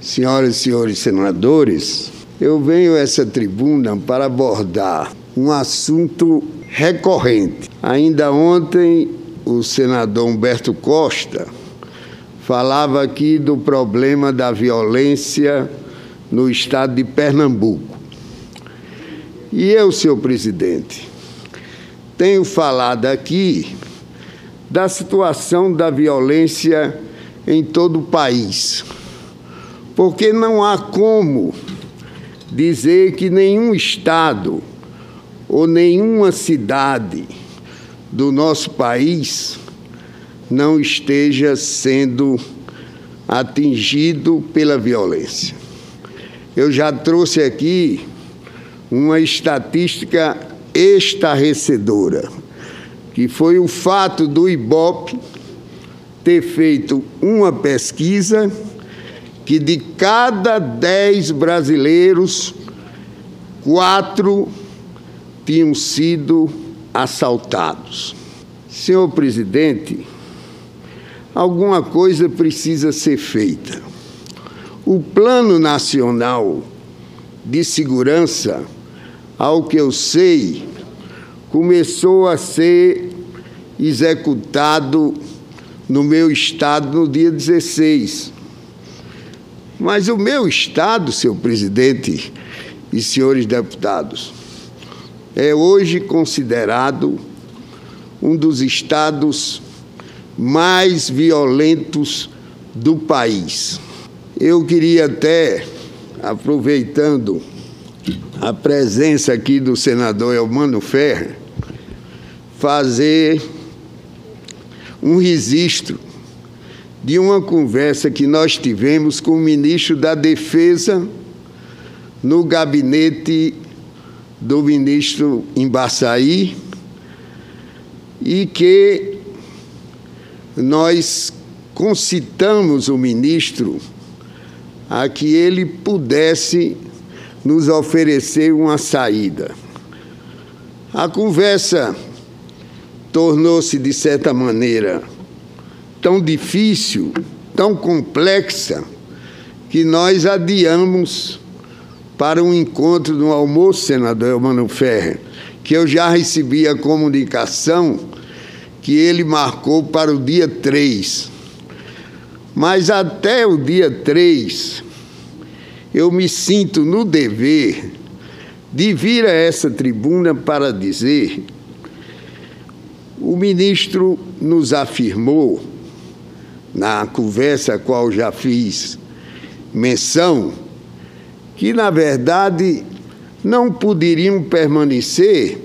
Senhoras e senhores senadores, eu venho a essa tribuna para abordar um assunto recorrente. Ainda ontem, o senador Humberto Costa falava aqui do problema da violência no estado de Pernambuco. E eu, senhor presidente, tenho falado aqui da situação da violência em todo o país, porque não há como dizer que nenhum estado ou nenhuma cidade do nosso país não esteja sendo atingido pela violência. Eu já trouxe aqui uma estatística estarrecedora, que foi o fato do IBOPE ter feito uma pesquisa que de cada 10 brasileiros, 4 tinham sido assaltados. Senhor presidente, alguma coisa precisa ser feita. O Plano Nacional de Segurança, ao que eu sei, começou a ser executado no meu estado no dia 16. Mas o meu estado, senhor presidente e senhores deputados, é hoje considerado um dos estados mais violentos do país. Eu queria até, aproveitando a presença aqui do senador Elmano Ferrer, fazer um registro de uma conversa que nós tivemos com o ministro da Defesa no gabinete do ministro Embaçaí, e que nós concitamos o ministro a que ele pudesse nos oferecer uma saída. A conversa tornou-se, de certa maneira, tão difícil, tão complexa, que nós adiamos para um encontro no almoço, senador Elmano Ferrer, que eu já recebi a comunicação que ele marcou para o dia 3. Mas até o dia 3, eu me sinto no dever de vir a essa tribuna para dizer: o ministro nos afirmou, na conversa a qual já fiz menção, que, na verdade, não poderiam permanecer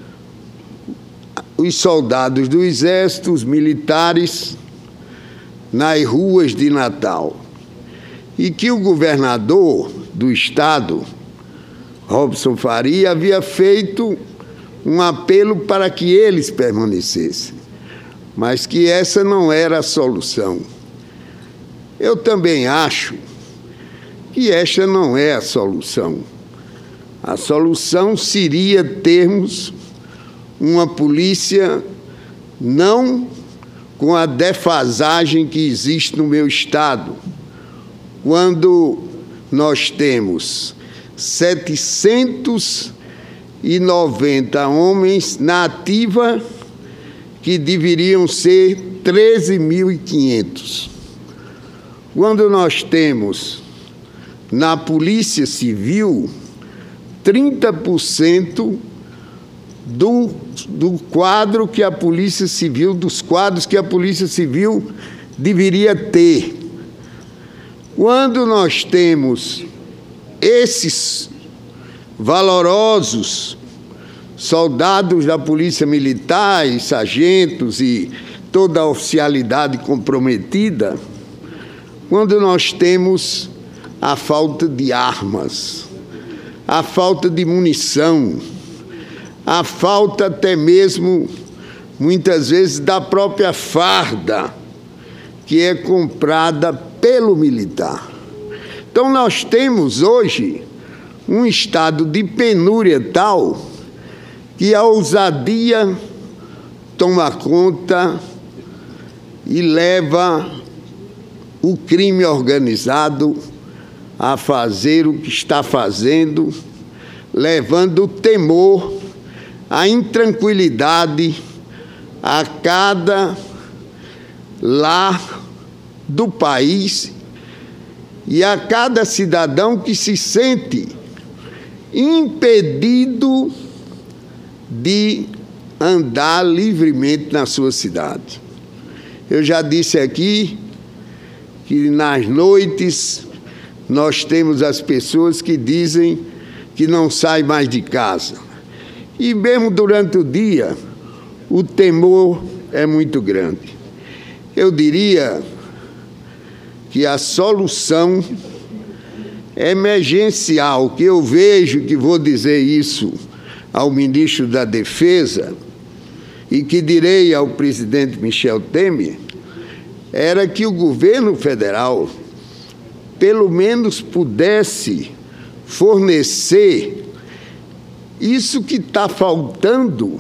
os soldados do Exército, os militares, nas ruas de Natal, e que o governador do estado, Robson Faria, havia feito um apelo para que eles permanecessem, mas que essa não era a solução. Eu também acho que esta não é a solução. A solução seria termos uma polícia não com a defasagem que existe no meu estado, quando nós temos 790 homens na ativa, que deveriam ser 13.500. Quando nós temos na Polícia Civil 30% do quadro que a Polícia Civil, dos quadros que a Polícia Civil deveria ter. Quando nós temos esses valorosos soldados da Polícia Militar, e sargentos e toda a oficialidade comprometida, quando nós temos a falta de armas, a falta de munição, a falta até mesmo, muitas vezes, da própria farda, que é comprada pelo militar. Então, nós temos hoje um estado de penúria tal que a ousadia toma conta e leva o crime organizado a fazer o que está fazendo, levando o temor, a intranquilidade a cada lar do país e a cada cidadão que se sente impedido de andar livremente na sua cidade. Eu já disse aqui que nas noites nós temos as pessoas que dizem que não saem mais de casa. E mesmo durante o dia, o temor é muito grande. Eu diria que a solução emergencial, que eu vejo, que vou dizer isso ao ministro da Defesa e que direi ao presidente Michel Temer, era que o governo federal pelo menos pudesse fornecer isso que está faltando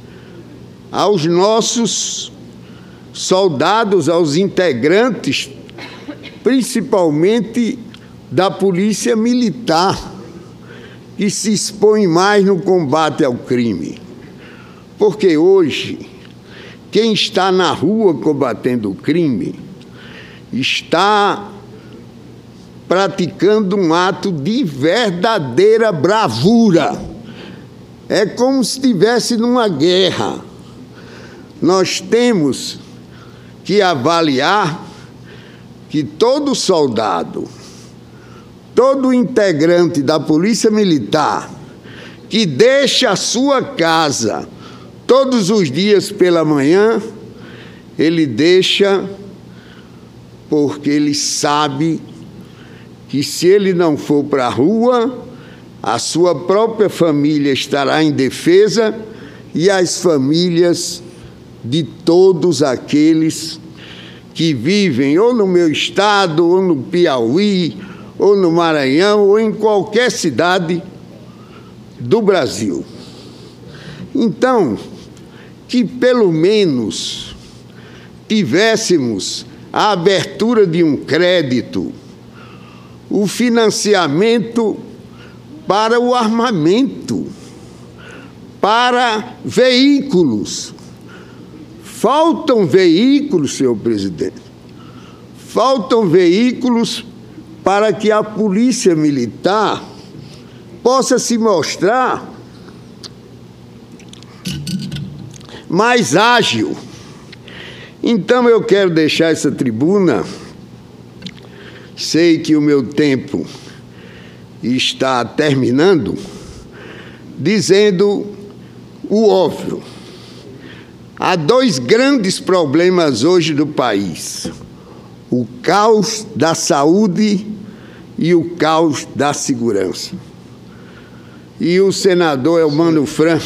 aos nossos soldados, aos integrantes, principalmente da Polícia Militar, que se expõe mais no combate ao crime. Porque hoje, quem está na rua combatendo o crime está praticando um ato de verdadeira bravura. É como se estivesse numa guerra. Nós temos que avaliar que todo soldado, todo integrante da Polícia Militar que deixa a sua casa todos os dias pela manhã, ele deixa porque ele sabe que se ele não for para a rua, a sua própria família estará em defesa e as famílias de todos aqueles que vivem ou no meu estado, ou no Piauí, ou no Maranhão, ou em qualquer cidade do Brasil. Então, que pelo menos tivéssemos a abertura de um crédito, o financiamento para o armamento, para veículos. Faltam veículos, senhor presidente. Faltam veículos para que a Polícia Militar possa se mostrar mais ágil. Então, eu quero deixar essa tribuna. Sei que o meu tempo está terminando, dizendo o óbvio. Há dois grandes problemas hoje do país: o caos da saúde e o caos da segurança. E o senador Elmano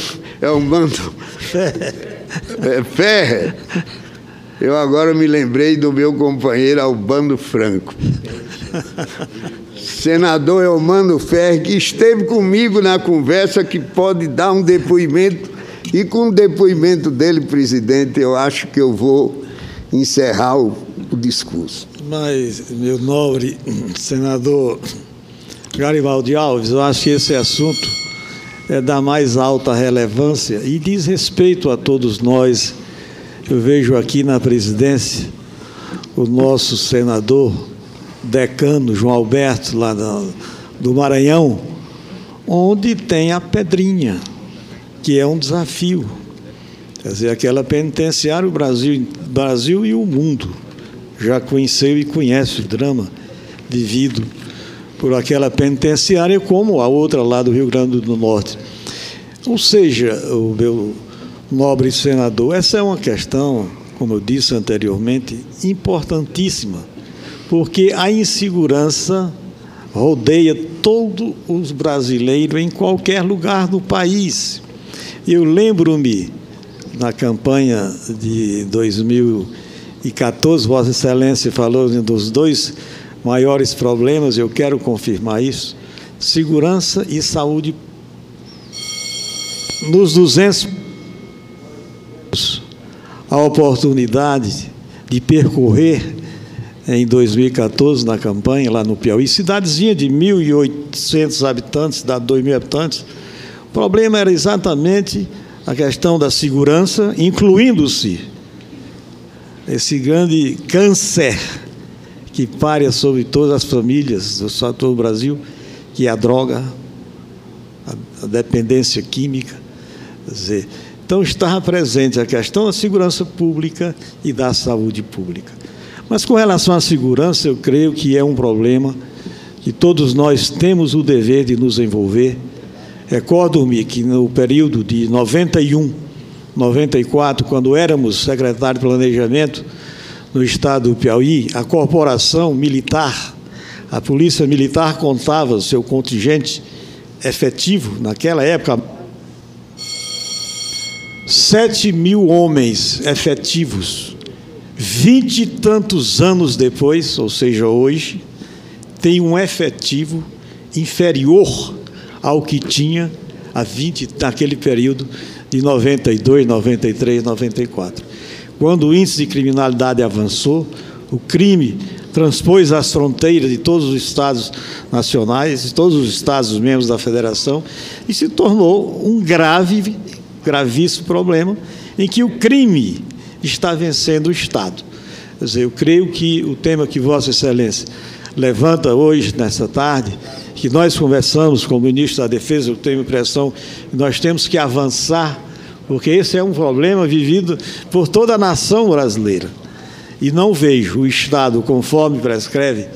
Ferrer, eu agora me lembrei do meu companheiro Albano Franco. Senador Elmano Ferrer, que esteve comigo na conversa, que pode dar um depoimento, e com o depoimento dele, presidente, eu acho que eu vou encerrar o discurso. Mas, meu nobre senador Garibaldi Alves, eu acho que esse assunto é da mais alta relevância e diz respeito a todos nós. Eu vejo aqui na presidência o nosso senador decano João Alberto, lá do Maranhão, onde tem a Pedrinha, que é um desafio. Quer dizer, aquela penitenciária, o Brasil e o mundo já conheceu e conhece o drama vivido por aquela penitenciária, como a outra lá do Rio Grande do Norte. Ou seja, o meu nobre senador, essa é uma questão, como eu disse anteriormente, importantíssima, porque a insegurança rodeia todos os brasileiros em qualquer lugar do país. Eu lembro-me, na campanha de 2014, Vossa Excelência falou dos dois maiores problemas, eu quero confirmar isso: segurança e saúde. Nos 200, a oportunidade de percorrer em 2014, na campanha, lá no Piauí, cidadezinha de 1.800 habitantes, cidade de 2.000 habitantes. O problema era exatamente a questão da segurança, incluindo-se esse grande câncer que paira sobre todas as famílias do todo o Brasil, que é a droga, a dependência química. Quer dizer, então estava presente a questão da segurança pública e da saúde pública. Mas com relação à segurança, eu creio que é um problema que todos nós temos o dever de nos envolver. Recordo-me que no período de 91, 94, quando éramos secretário de Planejamento no estado do Piauí, a corporação militar, a Polícia Militar contava o seu contingente efetivo, naquela época, 7.000 homens efetivos. 20 e tantos anos depois, ou seja, hoje, tem um efetivo inferior ao que tinha naquele período de 92, 93, 94. Quando o índice de criminalidade avançou, o crime transpôs as fronteiras de todos os estados nacionais, de todos os estados membros da federação, e se tornou um gravíssimo problema em que o crime está vencendo o Estado. Quer dizer, eu creio que o tema que Vossa Excelência levanta hoje, nessa tarde, que nós conversamos com o ministro da Defesa, eu tenho a impressão que nós temos que avançar, porque esse é um problema vivido por toda a nação brasileira. E não vejo o Estado, conforme prescreve,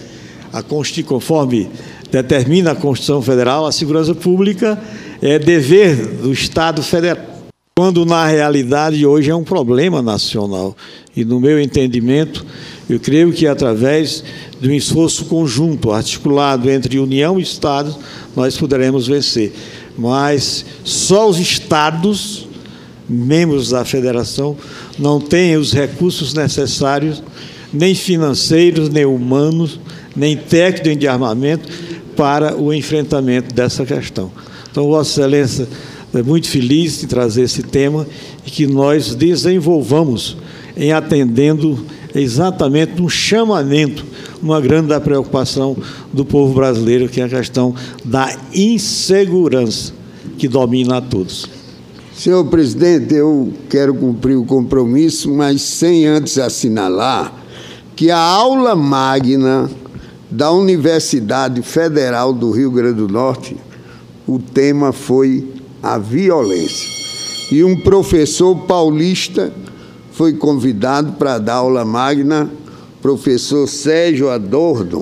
conforme determina a Constituição Federal, a segurança pública é dever do Estado federal, quando na realidade hoje é um problema nacional. E no meu entendimento, eu creio que através de um esforço conjunto, articulado entre União e Estados, nós poderemos vencer. Mas só os Estados, membros da Federação, não têm os recursos necessários, nem financeiros, nem humanos, nem técnicos de armamento, para o enfrentamento dessa questão. Então, Vossa Excelência é muito feliz em trazer esse tema e que nós desenvolvamos em atendendo exatamente um chamamento, uma grande preocupação do povo brasileiro, que é a questão da insegurança que domina a todos. Senhor presidente, eu quero cumprir o compromisso, mas sem antes assinalar que a aula magna da Universidade Federal do Rio Grande do Norte, o tema foi a violência. E um professor paulista foi convidado para dar aula magna, professor Sérgio Adorno,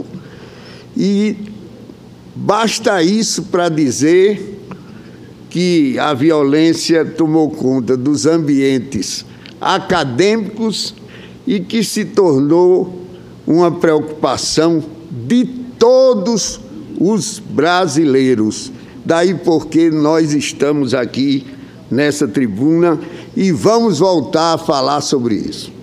e basta isso para dizer que a violência tomou conta dos ambientes acadêmicos e que se tornou uma preocupação de todos os brasileiros. Daí porque nós estamos aqui nessa tribuna e vamos voltar a falar sobre isso.